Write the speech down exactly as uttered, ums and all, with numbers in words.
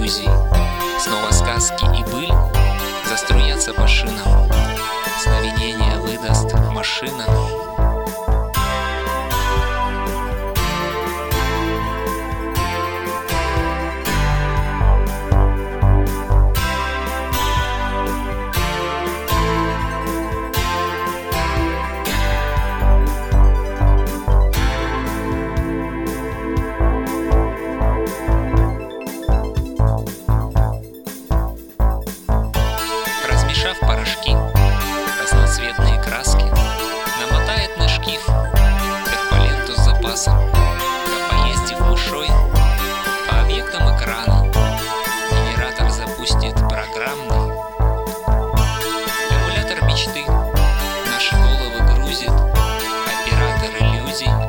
иллюзий. Снова сказки и быль заструятся по шинам. Сновидение выдаст машина. Размешав порошки, разноцветные краски, намотает на шкив перфоленту с запасом. Да поездив мышой по объектам экрана, генератор запустит программный. Эмулятор мечты наши головы грузит, оператор иллюзий